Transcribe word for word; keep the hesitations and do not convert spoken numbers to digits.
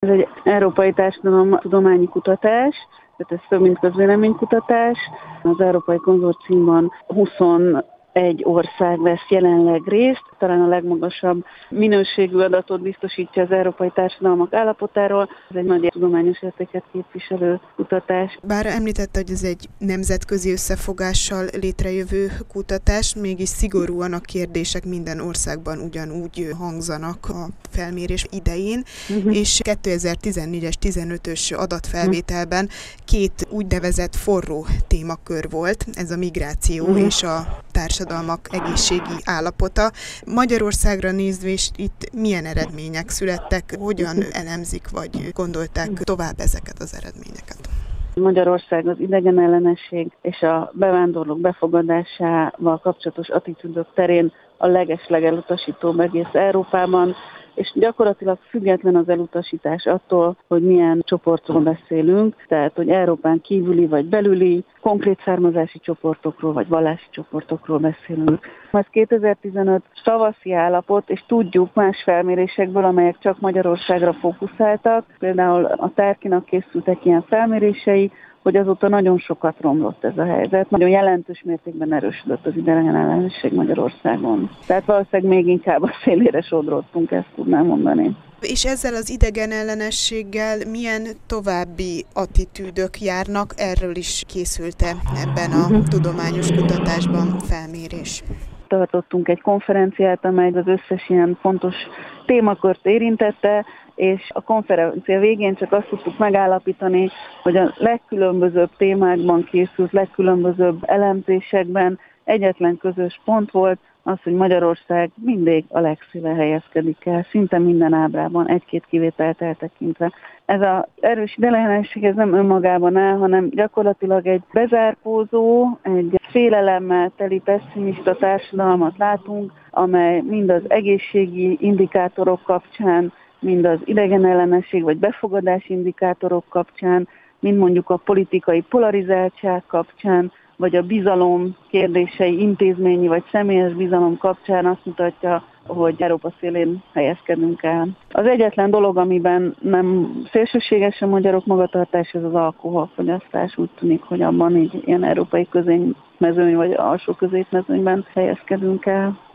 Ez egy európai társadalomtudományi kutatás, tehát ez több mint közvéleménykutatás. Az Európai Konzorciumban huszonegy ország vesz jelenleg részt, talán a legmagasabb minőségű adatot biztosítja az európai társadalmak állapotáról. Ez egy nagy tudományos értéket képviselő kutatás. Bár említette, hogy ez egy nemzetközi összefogással létrejövő kutatás, mégis szigorúan a kérdések minden országban ugyanúgy hangzanak a felmérés idején, uh-huh. és kétezer-tizennégyes tizenötös adatfelvételben két úgynevezett forró témakör volt, ez a migráció uh-huh. és a társadalmak egészségi állapota. Magyarországra nézve is itt milyen eredmények születtek, hogyan elemzik vagy gondolták tovább ezeket az eredményeket? Magyarország az idegenellenesség és a bevándorlók befogadásával kapcsolatos attitűdök terén a legeslegelutasítóbb egész Európában, és gyakorlatilag független az elutasítás attól, hogy milyen csoportról beszélünk, tehát hogy Európán kívüli vagy belüli, konkrét származási csoportokról vagy vallási csoportokról beszélünk. Ez kétezer-tizenöt tavaszi állapot, és tudjuk más felmérésekből, amelyek csak Magyarországra fókuszáltak, például a Tárkinak készültek ilyen felmérései, hogy azóta nagyon sokat romlott ez a helyzet. Nagyon jelentős mértékben erősödött az idegenellenesség Magyarországon. Tehát valószínűleg még inkább a szélére sodródtunk, ezt tudnám mondani. És ezzel az idegenellenességgel milyen további attitűdök járnak? Erről is készült-e ebben a tudományos kutatásban felmérés? Tartottunk egy konferenciát, amely az összes ilyen fontos témakört érintette, és a konferencia végén csak azt tudtuk megállapítani, hogy a legkülönbözőbb témákban készült, legkülönbözőbb elemzésekben egyetlen közös pont volt az, hogy Magyarország mindig a legszéle helyezkedik el, szinte minden ábrában, egy-két kivételt eltekintve. Ez az erős idegenellenesség ez nem önmagában áll, hanem gyakorlatilag egy bezárkózó, egy félelemmel teli pesszimista társadalmat látunk, amely mind az egészségi indikátorok kapcsán, mind az idegenellenesség vagy befogadási indikátorok kapcsán, mind mondjuk a politikai polarizáltság kapcsán, vagy a bizalom kérdései, intézményi vagy személyes bizalom kapcsán azt mutatja, hogy Európa szélén helyezkedünk el. Az egyetlen dolog, amiben nem szélsőséges a magyarok magatartás, ez az alkoholfogyasztás. Úgy tűnik, hogy abban így ilyen európai középmezőny vagy alsó középmezőnyben helyezkedünk el.